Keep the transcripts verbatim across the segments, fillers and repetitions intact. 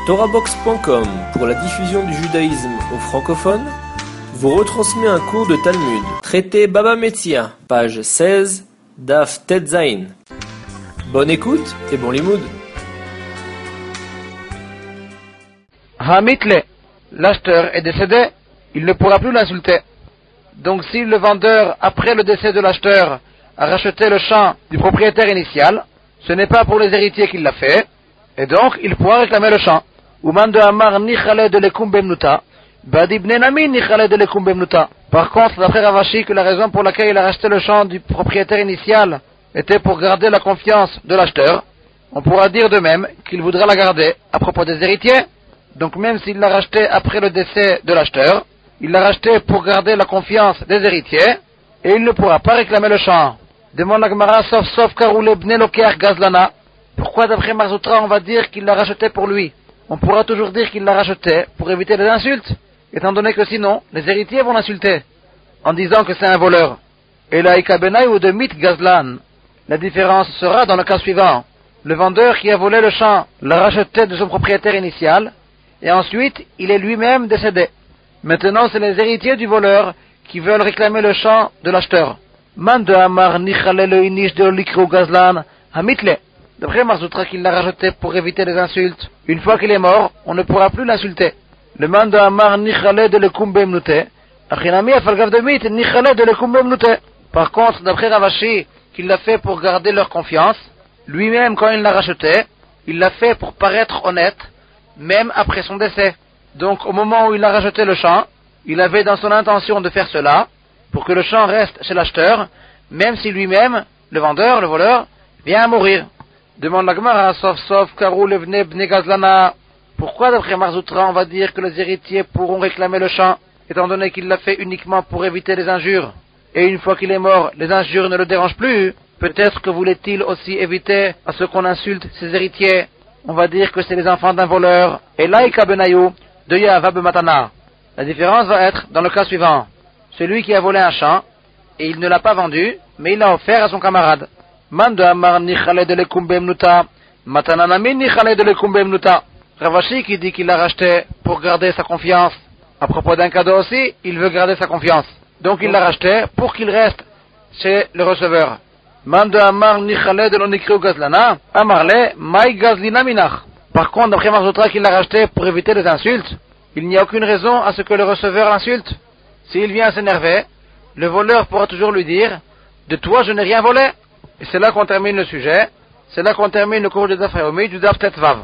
Torahbox point com, pour la diffusion du judaïsme aux francophones, vous retransmet un cours de Talmud. Traité Baba Metzia, page seize, Daf Tet Zayin. Bonne écoute et bon limoud. Hamitle, l'acheteur est décédé, il ne pourra plus l'insulter. Donc si le vendeur, après le décès de l'acheteur, a racheté le champ du propriétaire initial, ce n'est pas pour les héritiers qu'il l'a fait, et donc il pourra réclamer le champ. Ouman de Amar nichale de lekum bemnuta, badi bnenami nichale de lekum bemnuta. Par contre, d'après Ravashi, que la raison pour laquelle il a racheté le champ du propriétaire initial était pour garder la confiance de l'acheteur, on pourra dire de même qu'il voudra la garder à propos des héritiers. Donc même s'il l'a racheté après le décès de l'acheteur, il l'a racheté pour garder la confiance des héritiers, et il ne pourra pas réclamer le champ. Demande la Gemara, sauf sauf karoule bne loker gazlana. Pourquoi d'après Marzoutra on va dire qu'il l'a racheté pour lui? On pourra toujours dire qu'il l'a racheté pour éviter les insultes, étant donné que sinon, les héritiers vont l'insulter, en disant que c'est un voleur. Et la ikabenai ou de mit gazlan. La différence sera dans le cas suivant. Le vendeur qui a volé le champ l'a racheté de son propriétaire initial, et ensuite, il est lui-même décédé. Maintenant, c'est les héritiers du voleur qui veulent réclamer le champ de l'acheteur. Man de Amar nichale le inish de likru gazlan hamitle. D'après Marzoutra qu'il l'a racheté pour éviter les insultes. Une fois qu'il est mort, on ne pourra plus l'insulter. Le man de Amar nichale de lekum bemnute. Achinami afalgav de mit nichale de lekum bemnute. Par contre, d'après Ravashi, qu'il l'a fait pour garder leur confiance, lui-même quand il l'a racheté, il l'a fait pour paraître honnête, même après son décès. Donc au moment où il a racheté le champ, il avait dans son intention de faire cela, pour que le champ reste chez l'acheteur, même si lui-même, le vendeur, le voleur, vient à mourir. Demande la Gemara, sauf sauf karou levne bne gazlana. Pourquoi d'après Marzoutra on va dire que les héritiers pourront réclamer le champ, étant donné qu'il l'a fait uniquement pour éviter les injures, et une fois qu'il est mort, les injures ne le dérangent plus? Peut-être que voulait-il aussi éviter à ce qu'on insulte ses héritiers. On va dire que c'est les enfants d'un voleur. Et laïka benayou de Yahava Matana. La différence va être dans le cas suivant. Celui qui a volé un champ, et il ne l'a pas vendu, mais il l'a offert à son camarade. Man de Amar nichale de lekum bemnuta, matananami nichale de lekum bemnuta. Ravashi qui dit qu'il l'a racheté pour garder sa confiance. À propos d'un cadeau aussi, il veut garder sa confiance. Donc il l'a racheté pour qu'il reste chez le receveur. Man de Amar nichale de l'onikriu gazlana, amarle mai gazlina minach. Par contre, d'après Marzoutra qu'il l'a racheté pour éviter les insultes, il n'y a aucune raison à ce que le receveur l'insulte. S'il vient s'énerver, le voleur pourra toujours lui dire « De toi je n'ai rien volé ». Et c'est là qu'on termine le sujet, c'est là qu'on termine le cours du Daf Yomi du Daf Tet Vav.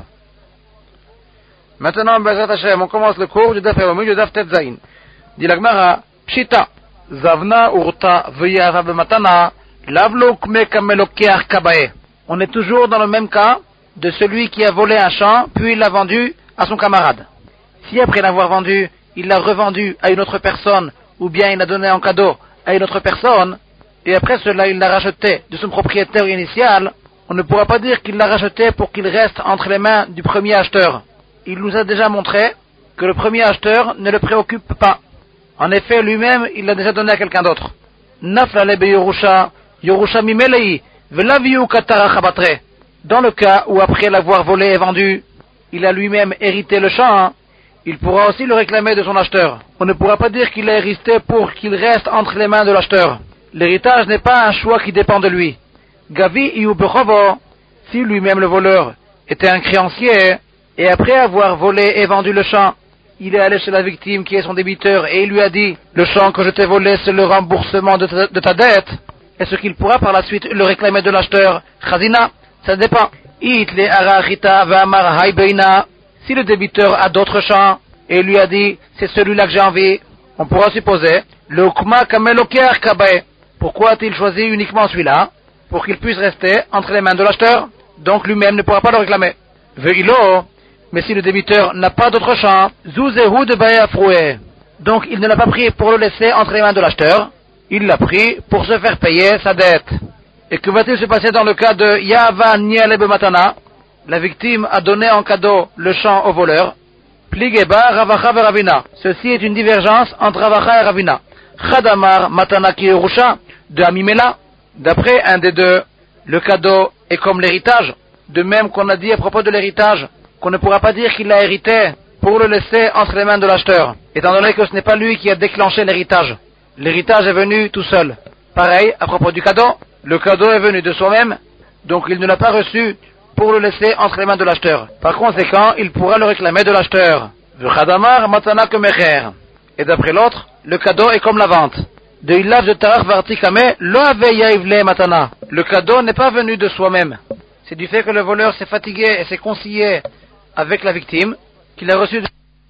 Maintenant, Bezrat Hashem, on commence le cours du Daf Yomi du Daf Tet Zayin. Dit la Gemara, Pshita, Zavna urta v'yava b'matana, lavlo kme kamelokeach kabae. On est toujours dans le même cas de celui qui a volé un champ, puis il l'a vendu à son camarade. Si après l'avoir vendu, il l'a revendu à une autre personne, ou bien il l'a donné en cadeau à une autre personne, et après cela il l'a racheté de son propriétaire initial, on ne pourra pas dire qu'il l'a racheté pour qu'il reste entre les mains du premier acheteur. Il nous a déjà montré que le premier acheteur ne le préoccupe pas. En effet, lui-même, il l'a déjà donné à quelqu'un d'autre. Naflale be Yorusha, Yorusha mimelei, velaviu katara chabatre. Dans le cas où après l'avoir volé et vendu, il a lui-même hérité le champ, il pourra aussi le réclamer de son acheteur. On ne pourra pas dire qu'il a hérité pour qu'il reste entre les mains de l'acheteur. L'héritage n'est pas un choix qui dépend de lui. Gavi iu bechovo, si lui-même le voleur était un créancier, et après avoir volé et vendu le champ, il est allé chez la victime qui est son débiteur et il lui a dit « Le champ que je t'ai volé, c'est le remboursement de ta, de ta dette ». Est-ce qu'il pourra par la suite le réclamer de l'acheteur? Chazina, ça dépend. Itle arachita v'amar haybeina. Si le débiteur a d'autres champs et lui a dit « C'est celui-là que j'ai envie », on pourra supposer « Le ukma kamelokeach kabae ». Pourquoi a-t-il choisi uniquement celui-là? Pour qu'il puisse rester entre les mains de l'acheteur, donc lui-même ne pourra pas le réclamer. Ve'ilo, mais si le débiteur n'a pas d'autre champ, zuzehu de ba'afroué. Donc il ne l'a pas pris pour le laisser entre les mains de l'acheteur, il l'a pris pour se faire payer sa dette. Et que va-t-il se passer dans le cas de Yava Niele Bematana? La victime a donné en cadeau le champ au voleur. Pligeba Ravacha ve Ravina. Ceci est une divergence entre Ravacha et Ravina. Chadamar Matana ki Yerusha de Amimela. D'après un des deux, le cadeau est comme l'héritage. De même qu'on a dit à propos de l'héritage qu'on ne pourra pas dire qu'il l'a hérité pour le laisser entre les mains de l'acheteur, étant donné que ce n'est pas lui qui a déclenché l'héritage. L'héritage est venu tout seul. Pareil, à propos du cadeau, le cadeau est venu de soi-même, donc il ne l'a pas reçu pour le laisser entre les mains de l'acheteur. Par conséquent, il pourra le réclamer de l'acheteur. Et d'après l'autre, le cadeau est comme la vente. De ilav de tarach vartikame lo ave yaivle matana. Le cadeau n'est pas venu de soi-même. C'est du fait que le voleur s'est fatigué et s'est concilié avec la victime qu'il a reçu. De...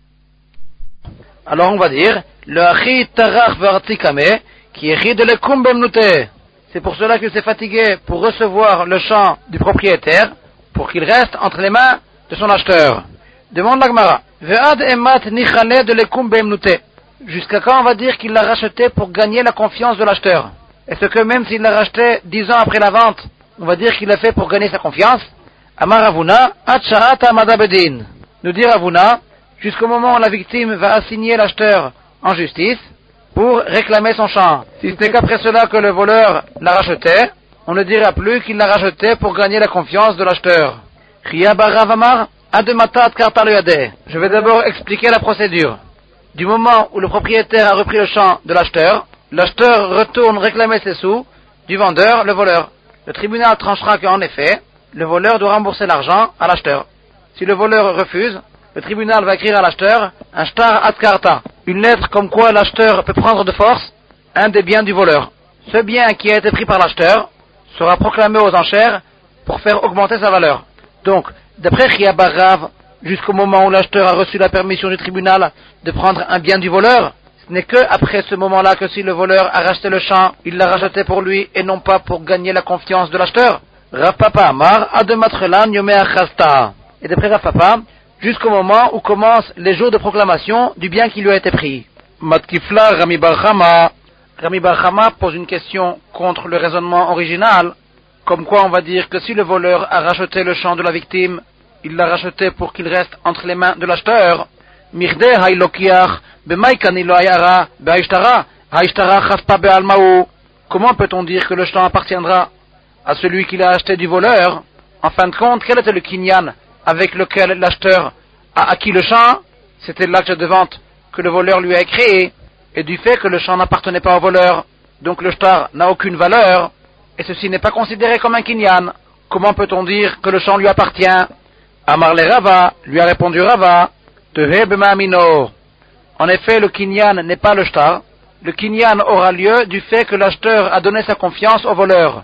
Alors on va dire le achi tarach vartikame qui est de lekum bemnute. C'est pour cela qu'il s'est fatigué pour recevoir le champ du propriétaire pour qu'il reste entre les mains de son acheteur. Demande la Gemara. Ve'ad emat nichale de lekum bemnute. Jusqu'à quand on va dire qu'il l'a racheté pour gagner la confiance de l'acheteur? Est-ce que même s'il l'a racheté dix ans après la vente, on va dire qu'il l'a fait pour gagner sa confiance? Amar Ravuna, Atsha'at Amada Bedin. Nous dit Ravuna, jusqu'au moment où la victime va assigner l'acheteur en justice pour réclamer son champ. Si ce n'est qu'après cela que le voleur l'a racheté, on ne dira plus qu'il l'a racheté pour gagner la confiance de l'acheteur. Chia Barav Amar, Adematat Karta le Yadeh. Je vais d'abord expliquer la procédure. Du moment où le propriétaire a repris le champ de l'acheteur, l'acheteur retourne réclamer ses sous du vendeur, le voleur. Le tribunal tranchera qu'en effet, le voleur doit rembourser l'argent à l'acheteur. Si le voleur refuse, le tribunal va écrire à l'acheteur un shtar ad karta, une lettre comme quoi l'acheteur peut prendre de force un des biens du voleur. Ce bien qui a été pris par l'acheteur sera proclamé aux enchères pour faire augmenter sa valeur. Donc, d'après Chia Barav, jusqu'au moment où l'acheteur a reçu la permission du tribunal de prendre un bien du voleur, ce n'est que après ce moment-là que si le voleur a racheté le champ, il l'a racheté pour lui et non pas pour gagner la confiance de l'acheteur. Rav Papa Amar, Adematrelan Yomea Chasta. Et d'après Rav Papa, jusqu'au moment où commencent les jours de proclamation du bien qui lui a été pris. Matkifla Rami Bar Chama. Rami Bar Chama pose une question contre le raisonnement original, comme quoi on va dire que si le voleur a racheté le champ de la victime, il l'a racheté pour qu'il reste entre les mains de l'acheteur. Mirde haylokiach bemaikani lo ayara be'aishtara haishtara chaspa be'almao. Comment peut-on dire que le champ appartiendra à celui qui l'a acheté du voleur? En fin de compte, quel était le kinyan avec lequel l'acheteur a acquis le champ? C'était l'acte de vente que le voleur lui a créé, et du fait que le champ n'appartenait pas au voleur, donc le shtar n'a aucune valeur, et ceci n'est pas considéré comme un kinyan. Comment peut-on dire que le champ lui appartient? Amar le Rava, lui a répondu Rava, Tehe b'ma'amino. En effet, le kinyan n'est pas le shtar. Le kinyan aura lieu du fait que l'acheteur a donné sa confiance au voleur.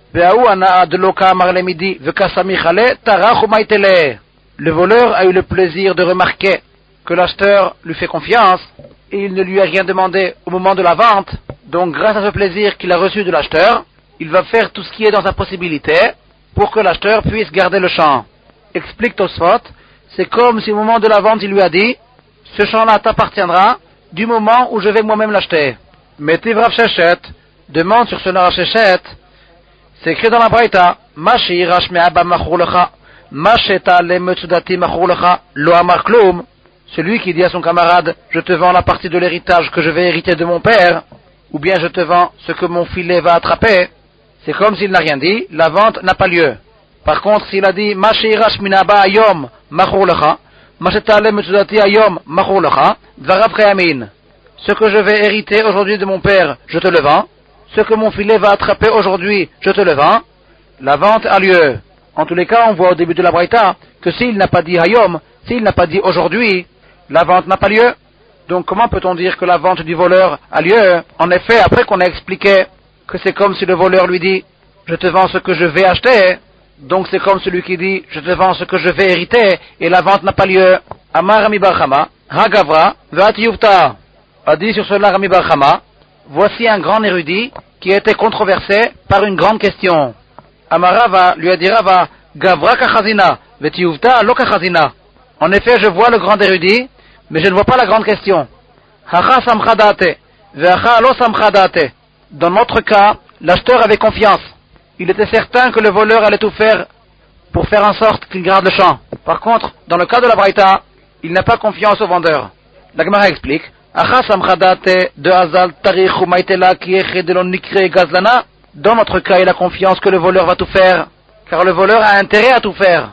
Le voleur a eu le plaisir de remarquer que l'acheteur lui fait confiance et il ne lui a rien demandé au moment de la vente. Donc grâce à ce plaisir qu'il a reçu de l'acheteur, il va faire tout ce qui est dans sa possibilité pour que l'acheteur puisse garder le champ. Explique Tosfot, c'est comme si au moment de la vente il lui a dit « Ce champ-là t'appartiendra du moment où je vais moi-même l'acheter. » Mais Tivrav Shechet demande sur ce Rav Shechet, c'est écrit dans la Braïta « Mashi irash me'aba machur lecha, masheta le metsudati machur lecha, lo amar klum » Celui qui dit à son camarade « Je te vends la partie de l'héritage que je vais hériter de mon père » ou bien « Je te vends ce que mon filet va attraper » c'est comme s'il n'a rien dit, la vente n'a pas lieu. Par contre, s'il a dit Mashirash minaba ayom machur lecha, mashetale metsudati ayom machur lecha, dvarav cheyamin. Ce que je vais hériter aujourd'hui de mon père, je te le vends. Ce que mon filet va attraper aujourd'hui, je te le vends. La vente a lieu. En tous les cas, on voit au début de la Braïta que s'il n'a pas dit ayom, s'il n'a pas dit aujourd'hui, la vente n'a pas lieu. Donc comment peut-on dire que la vente du voleur a lieu? En effet, après qu'on a expliqué que c'est comme si le voleur lui dit je te vends ce que je vais acheter, donc c'est comme celui qui dit je te vends ce que je vais hériter et la vente n'a pas lieu. Amar Rami Bar Chama, Hagavra, Ve'at Yuvta, a dit sur cela Rami Bar Chama, voici un grand érudit qui a été controversé par une grande question. Amar Rava lui a dit Rava, Gavra kachazina, Ve'at Yuvta lo kachazina. En effet, je vois le grand érudit, mais je ne vois pas la grande question. Hacha samchadate, ve'acha lo samchadate. Dans notre cas, l'acheteur avait confiance. Il était certain que le voleur allait tout faire pour faire en sorte qu'il garde le champ. Par contre, dans le cas de la Braïta, il n'a pas confiance au vendeur. La Gemara explique, dans notre cas, il a confiance que le voleur va tout faire, car le voleur a intérêt à tout faire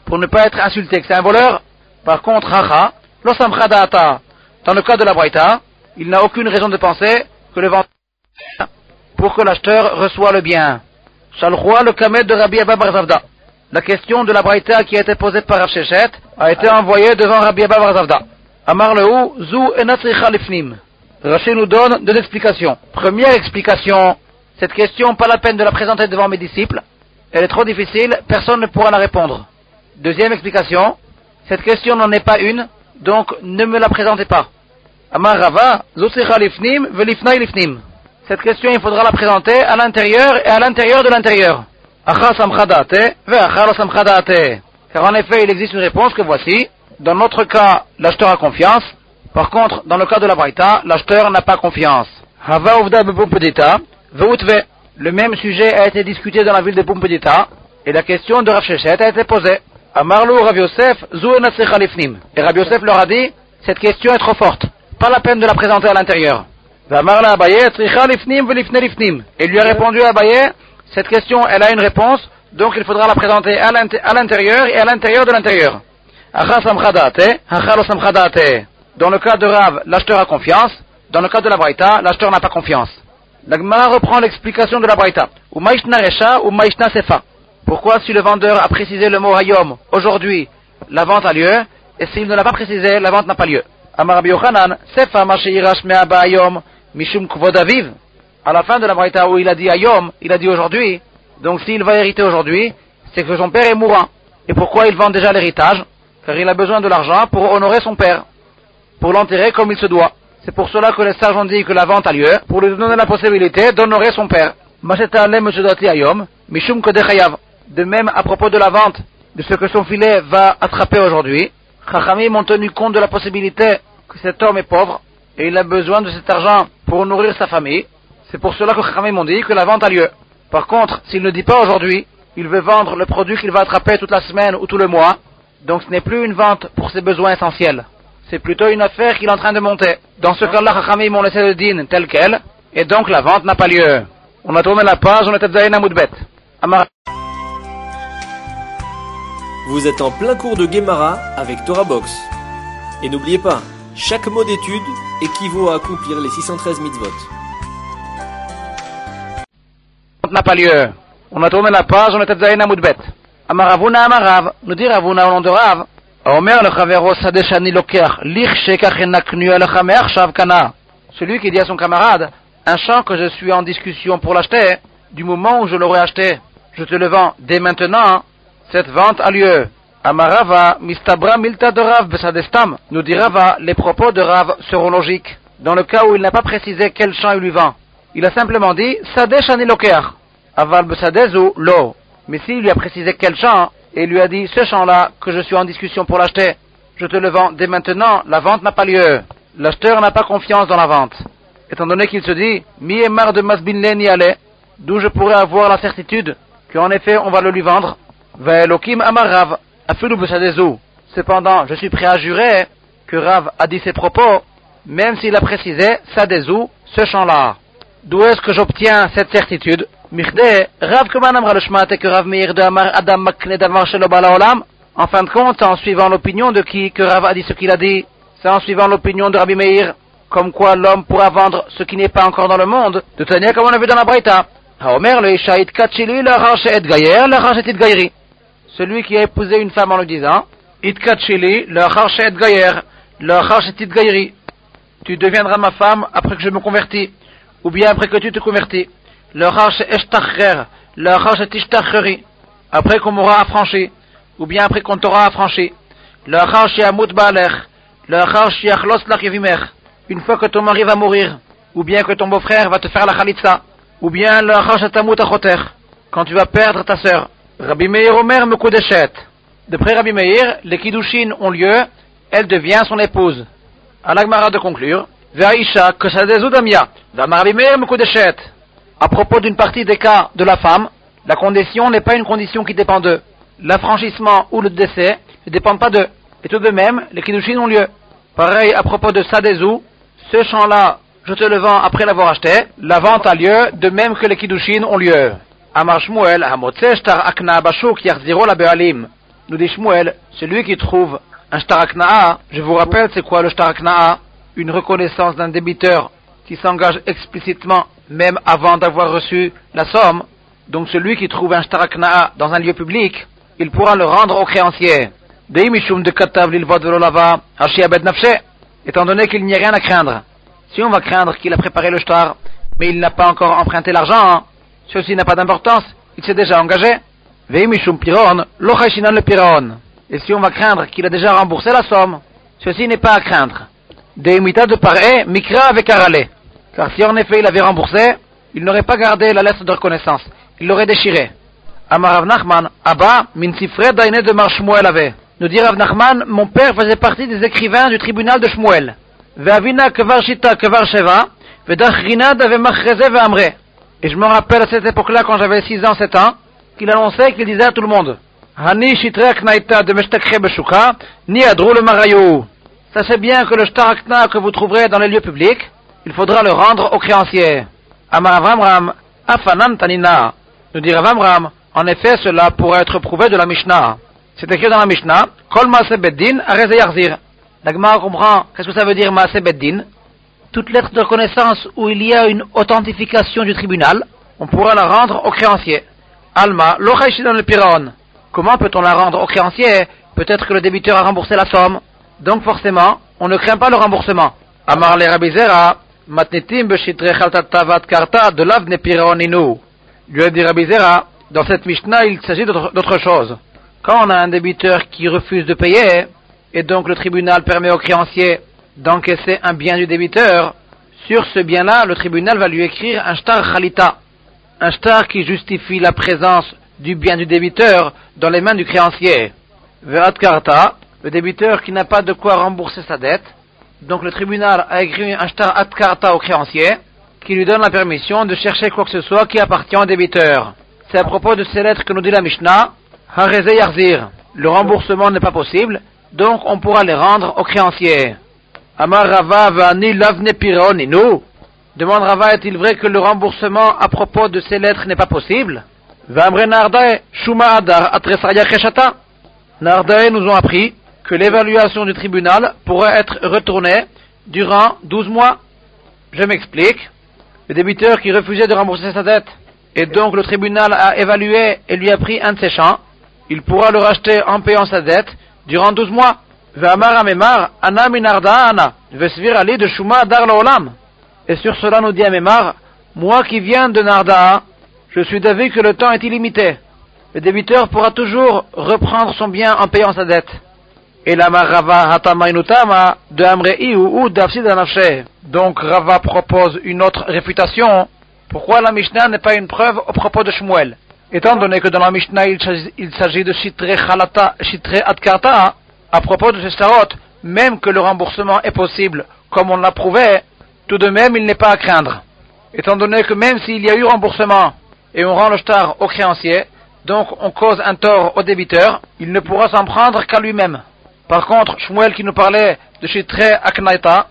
pour ne pas être insulté que c'est un voleur. Par contre, haha, losamcha da'ata, dans le cas de la braïta, il n'a aucune raison de penser que le vendeur pour que l'acheteur reçoit le bien. Shalchua le kamet de Rabbi Abba bar Zavda. La question de la braïta qui a été posée par Rav Sheshet a été envoyée devant Rabbi Abba bar Zavda. Amar lehu, zu enatricha lifnim. Rashi nous donne deux explications. Première explication, cette question, pas la peine de la présenter devant mes disciples. Elle est trop difficile, personne ne pourra la répondre. Deuxième explication, cette question n'en est pas une, donc ne me la présentez pas. Amar Rava, zu tricha lifnim, velifnai lifnim. Cette question, il faudra la présenter à l'intérieur et à l'intérieur de l'intérieur. Acha samcha da'ate, ve'acha lo samcha da'ate. Car en effet, il existe une réponse que voici. Dans notre cas, l'acheteur a confiance. Par contre, dans le cas de la braïta, l'acheteur n'a pas confiance. Hava uvda bepumpedita, ve'utve. Le même sujet a été discuté dans la ville de Pumpedita, et la question de Rav Sheshet a été posée. Amarlu Rav Yosef, zu enatzricha lifnim. Et Rav Yosef leur a dit, cette question est trop forte. Pas la peine de la présenter à l'intérieur. Ve'amarla Abaye, tzricha lifnim ve'lifne lifnim. Et lui a répondu à Abaye, cette question, elle a une réponse, donc il faudra la présenter à l'intérieur et à l'intérieur de l'intérieur. Acha samcha da'ate, acha lo samcha da'ate. Dans le cas de Rav, l'acheteur a confiance. Dans le cas de la braïta, l'acheteur n'a pas confiance. La Gemara reprend l'explication de la braïta. Ou maïshna resha ou maïshna sefa. Pourquoi si le vendeur a précisé le mot hayom, aujourd'hui, la vente a lieu, et s'il ne l'a pas précisé, la vente n'a pas lieu. Amar Rabbi Yochanan, sefa ma she'irash me'aba hayom, mishum kvod aviv. À la fin de la braïta où il a dit hayom, il a dit aujourd'hui. Donc s'il va hériter aujourd'hui, c'est que son père est mourant. Et pourquoi il vend déjà l'héritage? Car il a besoin de l'argent pour honorer son père, pour l'enterrer comme il se doit. C'est pour cela que les sages ont dit que la vente a lieu, pour lui donner la possibilité d'honorer son père. De même, à propos de la vente, de ce que son filet va attraper aujourd'hui, Chachamim ont tenu compte de la possibilité que cet homme est pauvre, et il a besoin de cet argent pour nourrir sa famille. C'est pour cela que Chachamim ont dit que la vente a lieu. Par contre, s'il ne dit pas aujourd'hui, il veut vendre le produit qu'il va attraper toute la semaine ou tout le mois, donc ce n'est plus une vente pour ses besoins essentiels. C'est plutôt une affaire qu'il est en train de monter. Dans ce cas-là, Chachamim ont laissé le din tel quel, et donc la vente n'a pas lieu. On a tourné la page, on était Zayin Amoudbet. Amar... Vous êtes en plein cours de Gemara avec Torah Box. Et n'oubliez pas, chaque mot d'étude équivaut à accomplir les six cent treize mitzvot. La vente n'a pas lieu. On a tourné la page, on était Zayin Amoudbet. Amar Ravuna Amarav, nous dit Ravuna au nom de Rav. Celui qui dit à son camarade, un champ que je suis en discussion pour l'acheter, du moment où je l'aurai acheté, je te le vends dès maintenant, cette vente a lieu. Amarava, mistabra milta de Rav besadestam. Nous dit Rava, les propos de Rav seront logiques, dans le cas où il n'a pas précisé quel champ il lui vend. Il a simplement dit, sadeshani lokeach. Aval besadezu lo. Mais s'il lui a précisé quel champ, et lui a dit, ce champ-là, que je suis en discussion pour l'acheter, je te le vends dès maintenant, la vente n'a pas lieu. L'acheteur n'a pas confiance dans la vente. Étant donné qu'il se dit, mi est marre de masbinle ni aller, d'où je pourrais avoir la certitude qu'en effet on va le lui vendre. Ve'elokim amar Rav, afilu besadezu. Cependant, je suis prêt à jurer que Rav a dit ses propos, même s'il a précisé, sadezu, ce champ-là. D'où est-ce que j'obtiens cette certitude? Mirde, Rav Kuman amra le shmat et que Rav Meir de Amar Adam Makne davar shelo bala olam. En fin de compte, en suivant l'opinion de qui que Rav a dit ce qu'il a dit, c'est en suivant l'opinion de Rabbi Meir, comme quoi l'homme pourra vendre ce qui n'est pas encore dans le monde, de tenir comme on a vu dans la Braïta. Haomer le isha itkatchili la et gayer la et gairi. Celui qui a épousé une femme en lui disant, itkatchili la et gayer la et gairi. Tu deviendras ma femme après que je me convertis, ou bien après que tu te convertis. Le rache eshtachrer, le rache tishtacheri, après qu'on m'aura affranchi, ou bien après qu'on t'aura affranchi. Le rache yamut ba'alech, le rache yachlos lach yevimer, une fois que ton mari va mourir, ou bien que ton beau-frère va te faire la chalitza, ou bien le rache tamut achoter, quand tu vas perdre ta sœur. Rabbi Meir Omer mekudeshet. D'après Rabbi Meir, les kiddushin ont lieu, elle devient son épouse. À la Gemara de conclure, ve'aisha kosadezu damya, v'amar Rabbi Meir mekudeshet. À propos d'une partie des cas de la femme, la condition n'est pas une condition qui dépend d'eux. L'affranchissement ou le décès ne dépendent pas d'eux. Et tout de même, les kiddushin ont lieu. Pareil à propos de Sadezu, ce champ-là, je te le vends après l'avoir acheté, la vente a lieu, de même que les kiddushin ont lieu. Amar Shmuel, hamotze shtar akna bashuk yarziro la be'alim. Nous dit Shmuel, celui qui trouve un shtar hakna'a, je vous rappelle c'est quoi le shtar hakna'a? Une reconnaissance d'un débiteur qui s'engage explicitement même avant d'avoir reçu la somme. Donc celui qui trouve un shtar hakna'a dans un lieu public, il pourra le rendre au créancier. Dei mishum de katav lilvod velolava hashi abed nafshe, étant donné qu'il n'y a rien à craindre. Si on va craindre qu'il a préparé le shtar, mais il n'a pas encore emprunté l'argent, hein, ceci n'a pas d'importance, il s'est déjà engagé. Vei mishum piron, lo chayshinan le piron. Et si on va craindre qu'il a déjà remboursé la somme, ceci n'est pas à craindre. Dei mita de paré, mikra avec arale. Car si en effet il avait remboursé, il n'aurait pas gardé la lettre de reconnaissance, il l'aurait déchirée. Amar Rav Nachman, Abba, min sifre daine de mar Shmuel avait. Nous dit Rav Nachman, mon père faisait partie des écrivains du tribunal de Shmuel. Ve'avina kevar shita kevar sheva, ve'dachrinad ve'machreze ve'amre. Et je me rappelle à cette époque-là, quand j'avais six ans, sept ans, qu'il annonçait, qu'il disait à tout le monde, Hani shitre aknaita de meshtakre beshuka, ni adrou le marayu. Sachez bien que le shtar akna que vous trouverez dans les lieux publics, il faudra le rendre au créancier. Amar Avamram, afanan tanina. Nous dit Avamram, en effet, cela pourrait être prouvé de la Mishnah. C'est écrit dans la Mishnah, Kol maase beddin areze yarzir. La Gemara comprend, qu'est-ce que ça veut dire maase beddin? Toute lettre de reconnaissance où il y a une authentification du tribunal, on pourra la rendre au créancier. Alma, lo chayshinan le piron. Comment peut-on la rendre au créancier? Peut-être que le débiteur a remboursé la somme. Donc forcément, on ne craint pas le remboursement. Amar le Rabbi Zera, matnitim beshitre chaltatavat karta de lavne pironinu. Lui a dit Rabbi Zera, dans cette Mishnah, il s'agit d'autre chose. Quand on a un débiteur qui refuse de payer, et donc le tribunal permet au créancier d'encaisser un bien du débiteur, sur ce bien-là, le tribunal va lui écrire un shtar chalita, un shtar qui justifie la présence du bien du débiteur dans les mains du créancier. Verat karta, le débiteur qui n'a pas de quoi rembourser sa dette, donc le tribunal a écrit un shtar at karta au créancier, qui lui donne la permission de chercher quoi que ce soit qui appartient au débiteur. C'est à propos de ces lettres que nous dit la Mishnah, Hareze Yarzir. Le remboursement n'est pas possible, donc on pourra les rendre au créancier. Amar Rava vani lavne piron inu. Demande Rava, est-il vrai que le remboursement à propos de ces lettres n'est pas possible? Vamre Nardae shuma adar atresaya cheshata. Nardae nous ont appris que l'évaluation du tribunal pourrait être retournée durant douze mois. Je m'explique. Le débiteur qui refusait de rembourser sa dette, et donc le tribunal a évalué et lui a pris un de ses champs, il pourra le racheter en payant sa dette durant douze mois. Ve'amar Amemar, ana minarda ana, vesvir ali de shuma dar l'olam. Et sur cela nous dit Amemar, moi qui viens de Narda, je suis d'avis que le temps est illimité. Le débiteur pourra toujours reprendre son bien en payant sa dette. Et la Rava hatamainutama de Amrei ou d'Afsid anafshe. Donc Rava propose une autre réfutation. Pourquoi la Mishnah n'est pas une preuve au propos de Shmuel? Étant donné que dans la Mishnah il s'agit de shitre chalata, shitre adkarta, à propos de ces shtarot, même que le remboursement est possible, comme on l'a prouvé, tout de même il n'est pas à craindre. Étant donné que même s'il y a eu remboursement, et on rend le shtar au créancier, donc on cause un tort au débiteur, il ne pourra s'en prendre qu'à lui-même. Par contre, Shmuel qui nous parlait de shitre aknaita,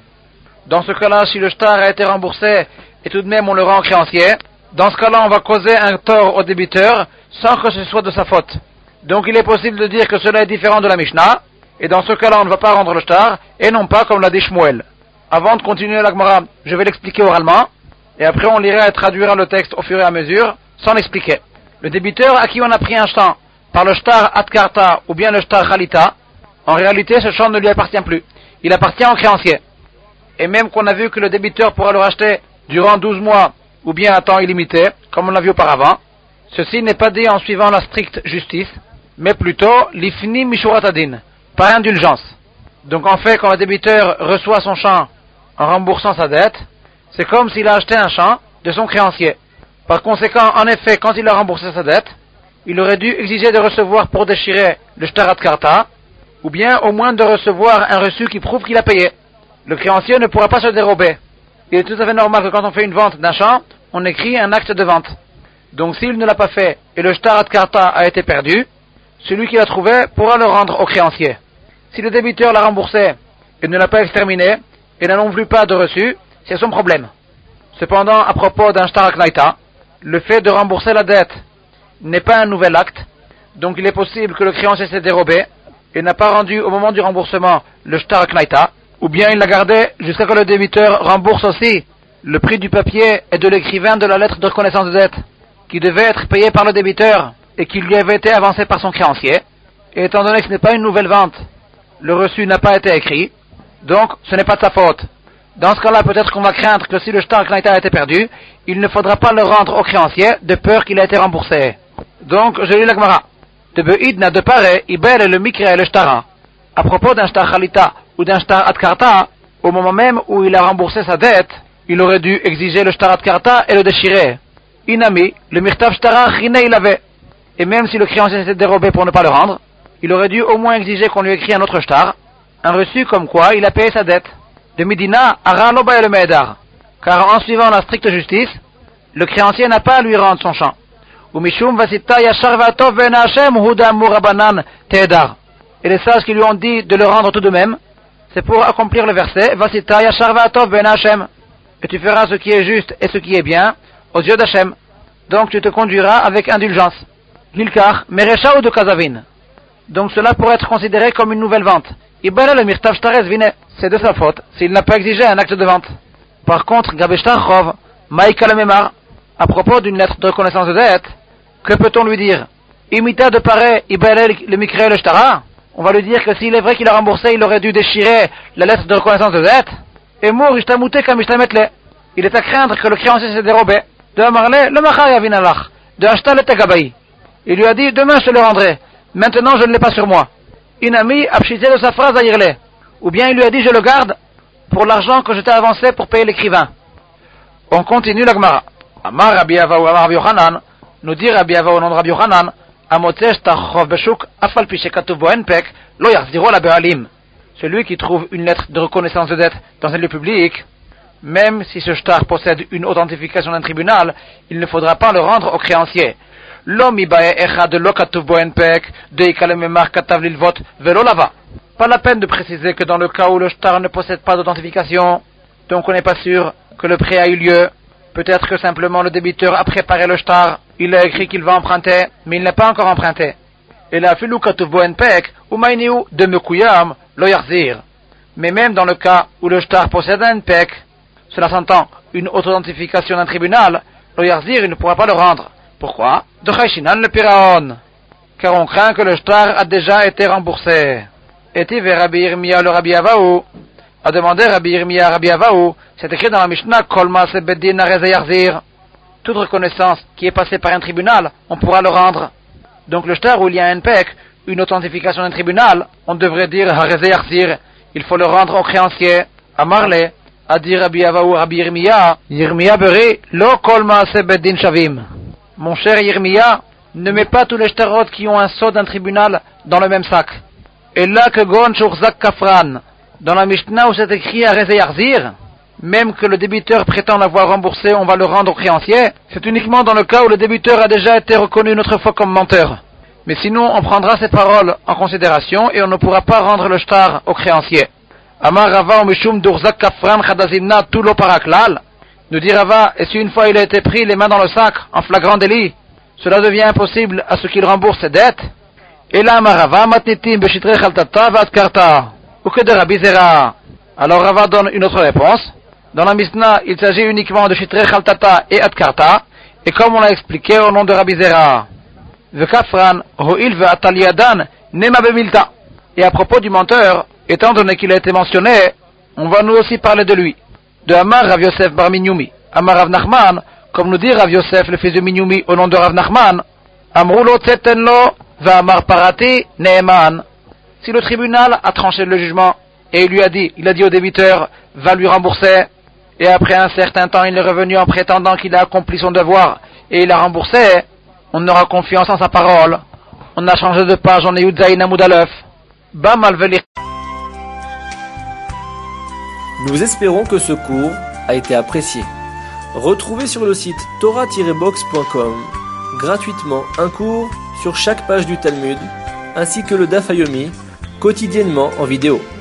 dans ce cas-là, si le shtar a été remboursé, et tout de même on le rend au créancier, dans ce cas-là on va causer un tort au débiteur, sans que ce soit de sa faute. Donc il est possible de dire que cela est différent de la Mishnah, et dans ce cas-là on ne va pas rendre le shtar, et non pas comme l'a dit Shmuel. Avant de continuer la Gemara, je vais l'expliquer oralement, et après on lira et traduira le texte au fur et à mesure, sans l'expliquer. Le débiteur à qui on a pris un champ, par le shtar atkarta ou bien le shtar chalita, en réalité ce champ ne lui appartient plus, il appartient au créancier. Et même qu'on a vu que le débiteur pourra le racheter durant douze mois, ou bien à temps illimité, comme on l'a vu auparavant, ceci n'est pas dit en suivant la stricte justice, mais plutôt l'ifni mishuratadin, par indulgence. Donc en fait, quand le débiteur reçoit son champ en remboursant sa dette, c'est comme s'il a acheté un champ de son créancier. Par conséquent, en effet, quand il a remboursé sa dette, il aurait dû exiger de recevoir pour déchirer le shtarat karta, ou bien au moins de recevoir un reçu qui prouve qu'il a payé. Le créancier ne pourra pas se dérober. Il est tout à fait normal que quand on fait une vente d'un champ, on écrit un acte de vente. Donc s'il ne l'a pas fait et le shtarat karta a été perdu, celui qui l'a trouvé pourra le rendre au créancier. Si le débiteur l'a remboursé et ne l'a pas exterminé et n'a non plus pas de reçu, c'est son problème. Cependant, à propos d'un shtar aknaita, le fait de rembourser la dette n'est pas un nouvel acte, Donc il est possible que le créancier s'est dérobé et n'a pas rendu au moment du remboursement le shtar knaita, ou bien il l'a gardé jusqu'à ce que le débiteur rembourse aussi le prix du papier et de l'écrivain de la lettre de reconnaissance de dette, qui devait être payé par le débiteur et qui lui avait été avancé par son créancier. Et étant donné que ce n'est pas une nouvelle vente, le reçu n'a pas été écrit, donc ce n'est pas de sa faute. Dans ce cas-là, peut-être qu'on va craindre que si le shtar knaita a été perdu, il ne faudra pas le rendre au créancier de peur qu'il ait été remboursé. Donc, je lis la Gemara. De be'idna de pare, ibel le mikre et le shtara. À propos d'un shtar chalita ou d'un shtar adkarta, au moment même où il a remboursé sa dette, il aurait dû exiger le shtar adkarta et le déchirer. Inami, le mirtav shtara chine il avait. Et même si le créancier s'était dérobé pour ne pas le rendre, il aurait dû au moins exiger qu'on lui écrit un autre shtar, un reçu comme quoi il a payé sa dette. De Midina, ara lo ba le me'edar. Car en suivant la stricte justice, le créancier n'a pas à lui rendre son champ. Ou mishum vasita yashar va'tov ben Hashem huda murabanan te'edar. Et les sages qui lui ont dit de le rendre tout de même, c'est pour accomplir le verset vasita yashar va'tov ben Hashem. Et tu feras ce qui est juste et ce qui est bien aux yeux d'Hachem. Donc tu te conduiras avec indulgence. Lilkar, merecha ou de kazavin. Donc cela pourrait être considéré comme une nouvelle vente. Ibara le mirtav shtares vine. C'est de sa faute s'il n'a pas exigé un acte de vente. Par contre, Gabeshtar Chov, Maïka le Memar, à propos d'une lettre de reconnaissance de dette, que peut-on lui dire? Imita de pareil, Ibara le mikre le shtara. On va lui dire que s'il est vrai qu'il a remboursé, il aurait dû déchirer la lettre de reconnaissance de dette. Et mour ishtamute comme ishtametle. Il est à craindre que le créancier s'est dérobé. De Amarle, le machar yavin alach. De acheter le tagabaï. Il lui a dit, demain je te le rendrai. Maintenant je ne l'ai pas sur moi. Inami abshizé de sa phrase à Yirle. Ou bien il lui a dit, je le garde pour l'argent que je t'ai avancé pour payer l'écrivain. On continue la Gemara. Amar Rabbi Ava ou Amar Rabbi Yochanan, nous dit Rabbi Ava au nom de Rabbi Yochanan, Amotzesh tachov beshuk afal pi shekatuv bo enpek lo yachziro la be'alim. Celui qui trouve une lettre de reconnaissance de dette dans un lieu public, même si ce shtar possède une authentification d'un tribunal, il ne faudra pas le rendre au créancier. L'homme ibae echad lo katuv bo enpek de ikalememar katav lilvot velo lava. Pas la peine de préciser que dans le cas où le shtar ne possède pas d'authentification, donc on n'est pas sûr que le prêt a eu lieu. Peut-être que simplement le débiteur a préparé le shtar, il a écrit qu'il va emprunter, mais il n'a pas encore emprunté. Et la filu katuv bo enpek ou mainiu de mekuyam lo yarzir. Mais même dans le cas où le shtar possède un enpek, cela s'entend une authentification d'un tribunal, lo yarzir il ne pourra pas le rendre. Pourquoi? De chayshinan le piraon. Car on craint que le shtar a déjà été remboursé. Et vers Rabbi Yirmiyah le Rabbi Avaou, a demandé Rabbi Yirmiyah Rabbi Avaou, c'est écrit dans la Mishnah, Kol Maaseh Beddin Harei Yarzir. Toute reconnaissance qui est passée par un tribunal, on pourra le rendre. Donc le shtar où il y a un pek, une authentification d'un tribunal, on devrait dire Harei Yarzir, il faut le rendre au créancier. À Marley, a dit Rabbi Avaou Rabbi Yirmiyah, Yirmiyah Beri, Lo Kol Maaseh Beddin Shavim. Mon cher Yirmiyah, ne mets pas tous les shtarot qui ont un sceau d'un tribunal dans le même sac. Et là que Gon Shurzak Kafran, dans la Mishnah où c'est écrit à Harei Yarzir, même que le débiteur prétend l'avoir remboursé, on va le rendre au créancier, c'est uniquement dans le cas où le débiteur a déjà été reconnu une autre fois comme menteur. Mais sinon, on prendra ces paroles en considération et on ne pourra pas rendre le shtar au créancier. Amar Rava Mishum Durzak Kafran Chadazimna Tulo Paraklal, nous dit Rava, et si une fois il a été pris les mains dans le sac, en flagrant délit, cela devient impossible à ce qu'il rembourse ses dettes. Et là, Marava, matnitim, beshitre chaltata, vatkarta. Ou que de Rabbi Zera. Alors Rava donne une autre réponse. Dans la Mishnah, il s'agit uniquement de shitre chaltata et atkarta. Et comme on l'a expliqué au nom de Rabbi Zera. Vekafran, ho'il ve'ataliadan, nema bemilta. Et à propos du menteur, étant donné qu'il a été mentionné, on va nous aussi parler de lui. De Amar Rav Yosef bar Minyoumi. Amar Rav Nachman, comme nous dit Rav Yosef, le fils de Minyoumi, au nom de Rav Nachman, Amrulo tsetenlo, Va'amar parati ne'eman. Si le tribunal a tranché le jugement et il lui a dit, il a dit au débiteur, va lui rembourser, et après un certain temps il est revenu en prétendant qu'il a accompli son devoir et il a remboursé, on aura confiance en sa parole. On a changé de page, on est Yudzaïn Amoudalef. Bam alveli. Nous espérons que ce cours a été apprécié. Retrouvez sur le site torah tiret box point com gratuitement un cours sur chaque page du Talmud, ainsi que le Daf Yomi, quotidiennement en vidéo.